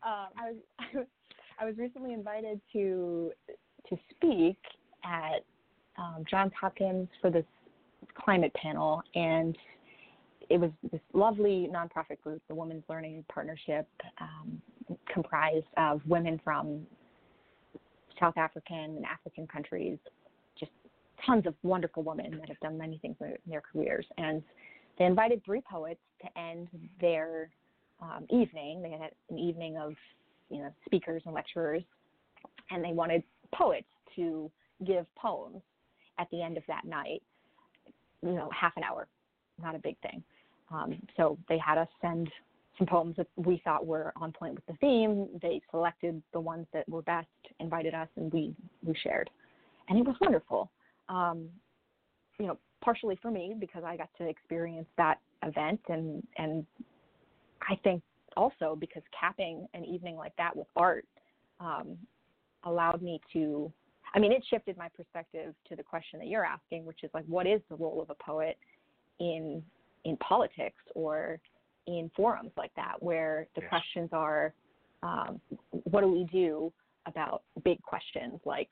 Speaker 4: I was recently invited to speak at Johns Hopkins for this climate panel, and it was this lovely nonprofit group, the Women's Learning Partnership, comprised of women from South African and African countries, just tons of wonderful women that have done many things in their careers. And they invited 3 poets to end their evening. They had an evening of speakers and lecturers, and they wanted poets to give poems at the end of that night, half an hour, not a big thing. So they had us send some poems that we thought were on point with the theme. They selected the ones that were best, invited us, and we shared. And it was wonderful. Partially for me because I got to experience that event, and I think also because capping an evening like that with art allowed me to, it shifted my perspective to the question that you're asking, which is like, what is the role of a poet in politics or in forums like that, where the questions are, what do we do about big questions like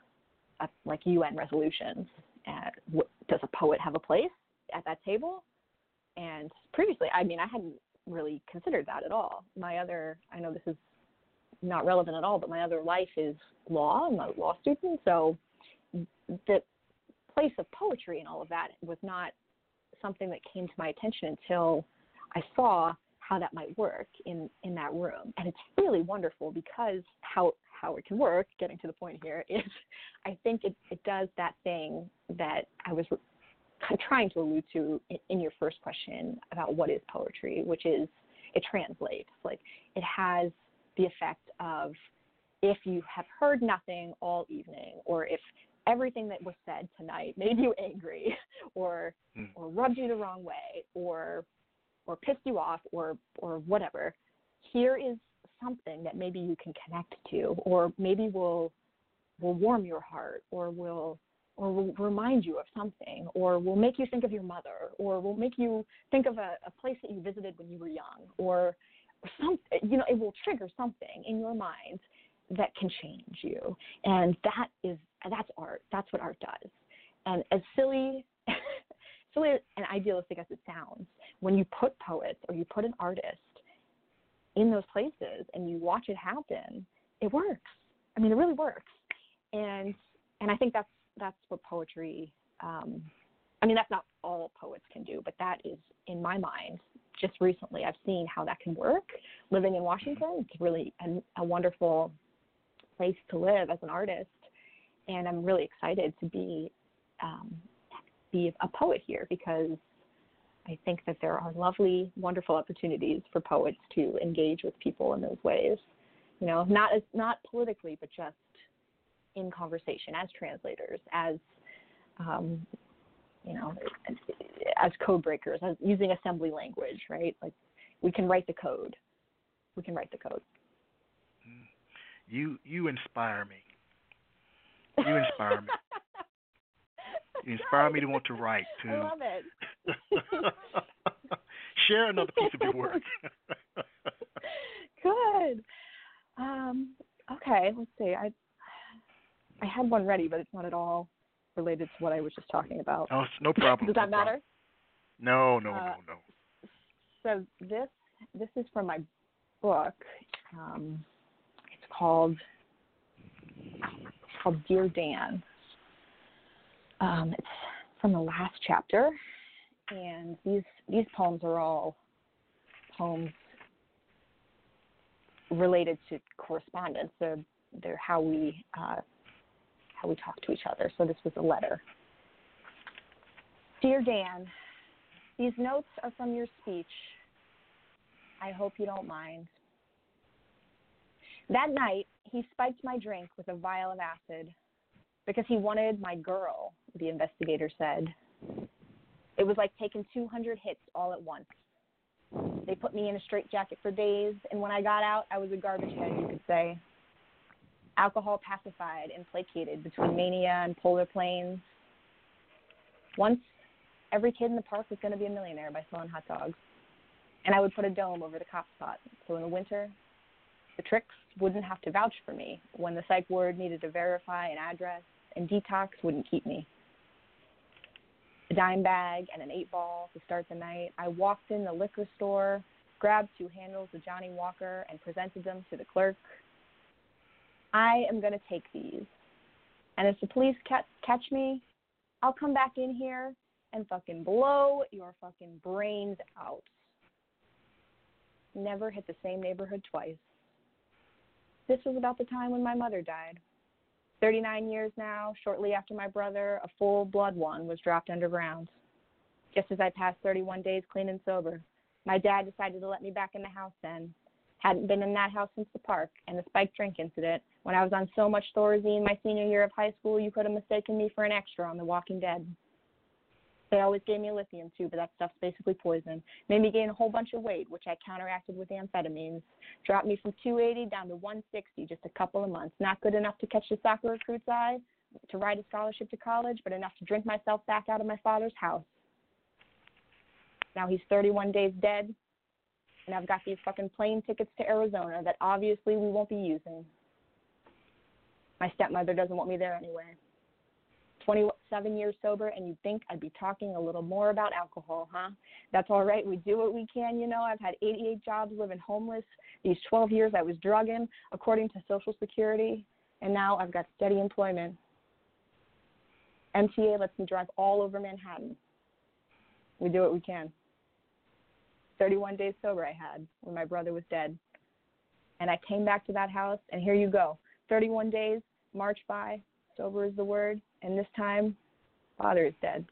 Speaker 4: UN resolutions? Does a poet have a place at that table? And previously, I hadn't really considered that at all. I know this is not relevant at all, but my other life is law. I'm a law student, so the place of poetry and all of that was not something that came to my attention until I saw how that might work in that room. And it's really wonderful because how it can work, getting to the point here, is I think it does that thing that I was trying to allude to in your first question about what is poetry, which is it translates. Like, it has the effect of, if you have heard nothing all evening, or if everything that was said tonight made you angry or rubbed you the wrong way or pissed you off or whatever, here is something that maybe you can connect to, or maybe will warm your heart, or will remind you of something, or will make you think of your mother, or will make you think of a place that you visited when you were young, or something. It will trigger something in your mind that can change you. And that's art. That's what art does. And as silly and idealistic as it sounds, when you put poets or you put an artist in those places and you watch it happen, it works. It really works. And I think what poetry. I mean, that's not all poets can do, but that is, in my mind, just recently I've seen how that can work. Living in Washington, it's really a wonderful place to live as an artist, and I'm really excited to be a poet here because I think that there are lovely, wonderful opportunities for poets to engage with people in those ways. You know, not politically, but just in conversation, as translators, as you know, as code breakers, as using assembly language, right? Like, we can write the code. We can write the code.
Speaker 3: You inspire me. You inspire me. You inspire me to want to write.
Speaker 4: I love it.
Speaker 3: Share another piece of your work.
Speaker 4: Good. Okay, let's see. I had one ready, but it's not at all related to what I was just talking about.
Speaker 3: Oh, no problem.
Speaker 4: Does that matter?
Speaker 3: No.
Speaker 4: So this is from my book. It's called Dear Dan. It's from the last chapter, and these poems are all poems related to correspondence. They're how we talk to each other. So this was a letter. Dear Dan, these notes are from your speech. I hope you don't mind. That night, he spiked my drink with a vial of acid because he wanted my girl, the investigator said. It was like taking 200 hits all at once. They put me in a straitjacket for days, and when I got out, I was a garbage head, you could say. Alcohol pacified and placated between mania and polar plains. Once, every kid in the park was going to be a millionaire by selling hot dogs. And I would put a dome over the cop spot, so in the winter, the tricks wouldn't have to vouch for me when the psych ward needed to verify an address, and detox wouldn't keep me. A dime bag and an 8-ball to start the night. I walked in the liquor store, grabbed 2 handles of Johnny Walker, and presented them to the clerk. I am going to take these. And if the police catch me, I'll come back in here and fucking blow your fucking brains out. Never hit the same neighborhood twice. This was about the time when my mother died. 39 years now, shortly after my brother, a full-blood one, was dropped underground. Just as I passed 31 days clean and sober, my dad decided to let me back in the house then. Hadn't been in that house since the park and the spiked drink incident. When I was on so much Thorazine my senior year of high school, you could have mistaken me for an extra on The Walking Dead. They always gave me lithium, too, but that stuff's basically poison. Made me gain a whole bunch of weight, which I counteracted with amphetamines. Dropped me from 280 down to 160 just a couple of months. Not good enough to catch the soccer recruit's eye, to ride a scholarship to college, but enough to drink myself back out of my father's house. Now he's 31 days dead, and I've got these fucking plane tickets to Arizona that obviously we won't be using. My stepmother doesn't want me there anyway. 27 years sober, and you'd think I'd be talking a little more about alcohol, huh? That's all right. We do what we can, you know. I've had 88 jobs living homeless. These 12 years I was drugging, according to Social Security, and now I've got steady employment. MTA lets me drive all over Manhattan. We do what we can. 31 days sober I had when my brother was dead. And I came back to that house, and here you go. 31 days, march by, sober is the word, and this time, father is dead.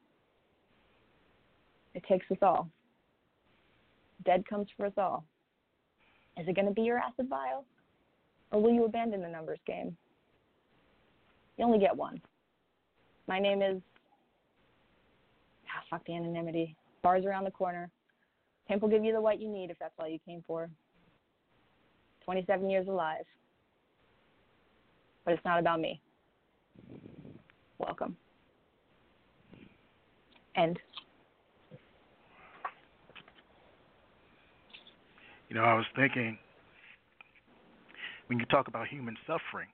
Speaker 4: It takes us all. Dead comes for us all. Is it going to be your acid vial, or will you abandon the numbers game? You only get one. My name is, fuck the anonymity. Bar's around the corner. Pimp will give you the what you need if that's all you came for. 27 years alive. But it's not about me. Welcome. End.
Speaker 3: You know, I was thinking, when you talk about human suffering,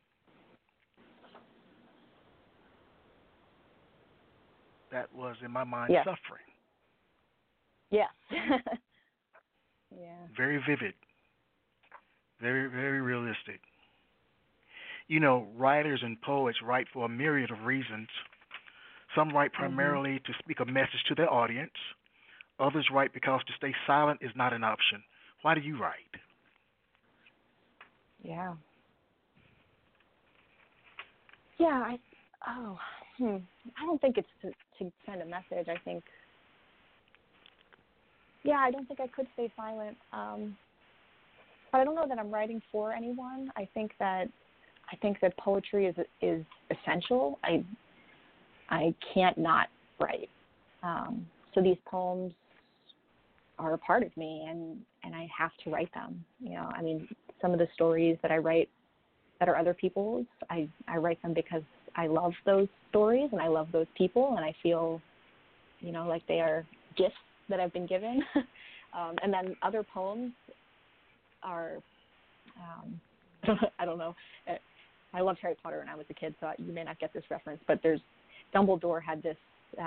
Speaker 3: that was, in my mind,
Speaker 4: yes.
Speaker 3: suffering.
Speaker 4: Yes. Yeah.
Speaker 3: Very vivid. Very, very realistic. You know, writers and poets write for a myriad of reasons. Some write primarily to speak a message to their audience. Others write because to stay silent is not an option. Why do you write?
Speaker 4: Yeah. Yeah, I don't think it's to send a message. I think, I don't think I could stay silent. But I don't know that I'm writing for anyone. I think that poetry is essential. I can't not write. So these poems are a part of me, and I have to write them. I mean, some of the stories that I write that are other people's, I write them because I love those stories and I love those people, and I feel, like they are gifts that I've been given. And then other poems are, I don't know. I loved Harry Potter when I was a kid, so you may not get this reference, but Dumbledore had this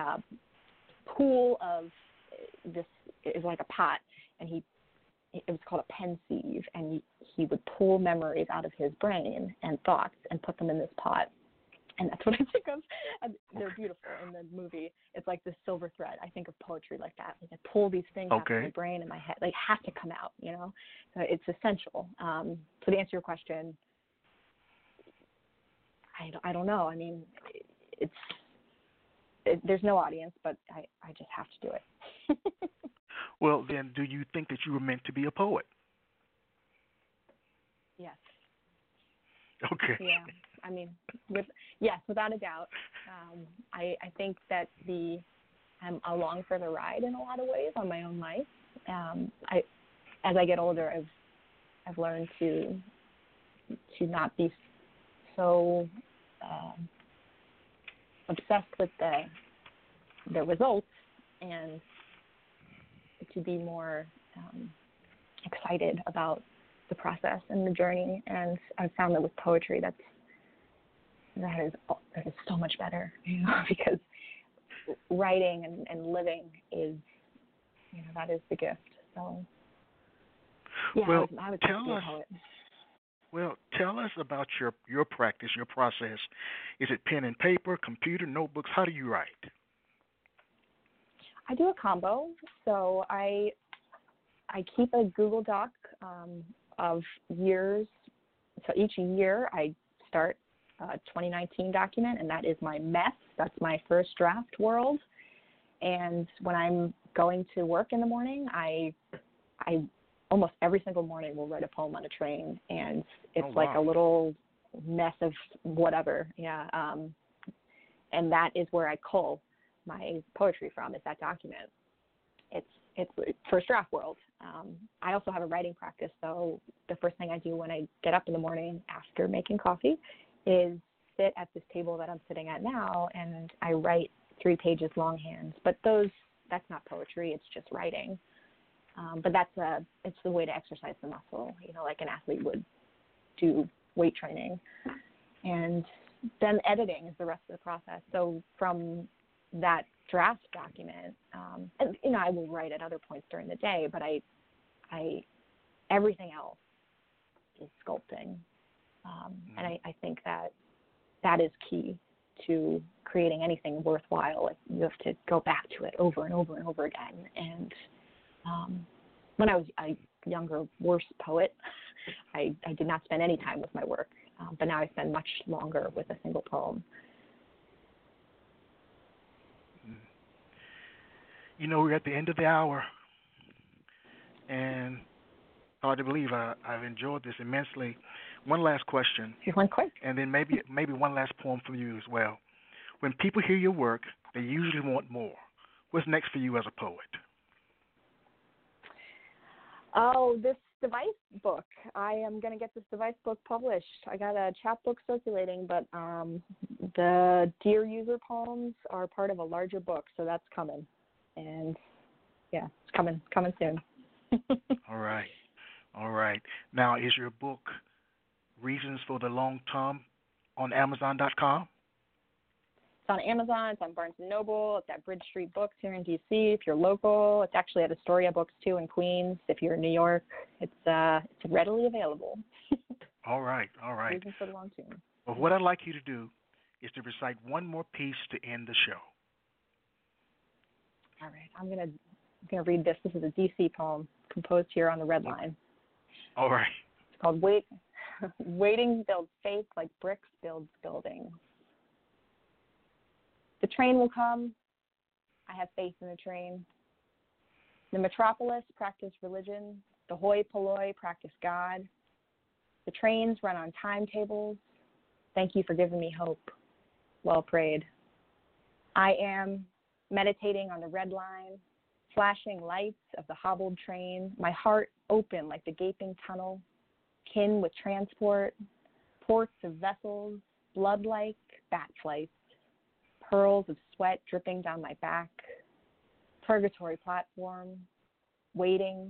Speaker 4: pool of this, it was like a pot, and it was called a pensieve, and he would pull memories out of his brain and thoughts and put them in this pot. And that's what I think of. And they're beautiful in the movie. It's like this silver thread. I think of poetry like that. Like I pull these things out of my brain and my head. They have to come out, So it's essential. So to answer your question, I don't know. I mean, there's no audience, but I just have to do it.
Speaker 3: Well, then, do you think that you were meant to be a poet?
Speaker 4: Yes.
Speaker 3: Okay.
Speaker 4: Yeah. I mean, without a doubt. I think that I'm along for the ride in a lot of ways on my own life. As I get older, I've learned to not be so obsessed with the results, and to be more excited about the process and the journey. And I've found that with poetry, that is so much better, because writing and living is, that is the gift. So, yeah, I would tell us.
Speaker 3: Well, tell us about your practice, your process. Is it pen and paper, computer, notebooks? How do you write?
Speaker 4: I do a combo. So I keep a Google Doc of years. So each year I start a 2019 document, and that is my mess. That's my first draft world. And when I'm going to work in the morning, I almost every single morning will write a poem on a train, and it's like a little mess of whatever. Yeah. And that is where I cull my poetry from, is that document. It's first draft world. I also have a writing practice, so the first thing I do when I get up in the morning after making coffee is sit at this table that I'm sitting at now, and I write 3 pages longhand. But that's not poetry, it's just writing. But it's the way to exercise the muscle, like an athlete would do weight training. And then editing is the rest of the process. So from that draft document, and I will write at other points during the day, but I everything else is sculpting, and I think that is key to creating anything worthwhile. Like, you have to go back to it over and over and over again. And when I was a younger, worse poet, I did not spend any time with my work, but now I spend much longer with a single poem.
Speaker 3: We're at the end of the hour, and hard to believe I've enjoyed this immensely. One last question.
Speaker 4: One quick.
Speaker 3: And then maybe one last poem from you as well. When people hear your work, they usually want more. What's next for you as a poet?
Speaker 4: Oh, this device book. I am going to get this device book published. I got a chapbook circulating, but the Dear User poems are part of a larger book, so that's coming. And yeah, it's coming soon.
Speaker 3: All right. Now, is your book Reasons for the Long Term on Amazon.com?
Speaker 4: It's on Amazon. It's on Barnes & Noble. It's at Bridge Street Books here in D.C. if you're local. It's actually at Astoria Books, too, in Queens if you're in New York. It's readily available.
Speaker 3: All right.
Speaker 4: Reasons for the Long Term.
Speaker 3: Well, what I'd like you to do is to recite one more piece to end the show.
Speaker 4: All right, I'm gonna read this. This is a DC poem composed here on the red line.
Speaker 3: All right.
Speaker 4: It's called Waiting Builds Faith Like Bricks Builds Buildings. The train will come. I have faith in the train. The metropolis practice religion. The hoi polloi practice God. The trains run on timetables. Thank you for giving me hope. Well prayed. I am meditating on the red line, flashing lights of the hobbled train, my heart open like the gaping tunnel, kin with transport, ports of vessels, blood-like bat flights, pearls of sweat dripping down my back, purgatory platform, waiting,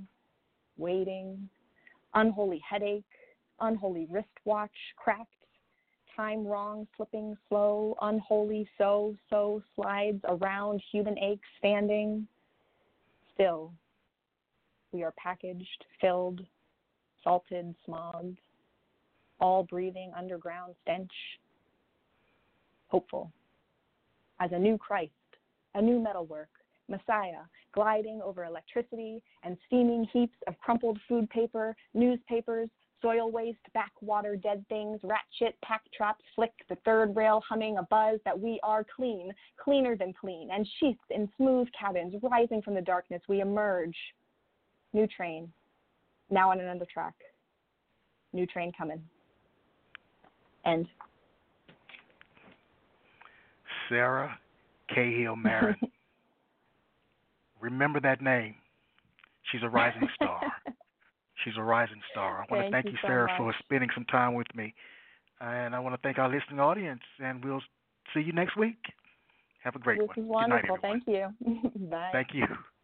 Speaker 4: unholy headache, unholy wristwatch cracked, time wrong, slipping slow, unholy so slides around human ache standing. Still, we are packaged, filled, salted, smogged, all breathing underground stench. Hopeful. As a new Christ, a new metalwork, Messiah, gliding over electricity and steaming heaps of crumpled food paper, newspapers, soil waste, backwater, dead things, rat shit, pack traps, flick, the third rail humming a buzz that we are clean, cleaner than clean, and sheathed in smooth cabins, rising from the darkness, we emerge. New train, now on another track. New train coming. End.
Speaker 3: Sarah Cahill Marin. Remember that name. She's a rising star. She's a rising star. I want to thank you, Sarah, for spending some time with me. And I want to thank our listening audience, and we'll see you next week. Have a great one.
Speaker 4: This is wonderful.
Speaker 3: Good night, everyone.
Speaker 4: Thank you. Bye.
Speaker 3: Thank you.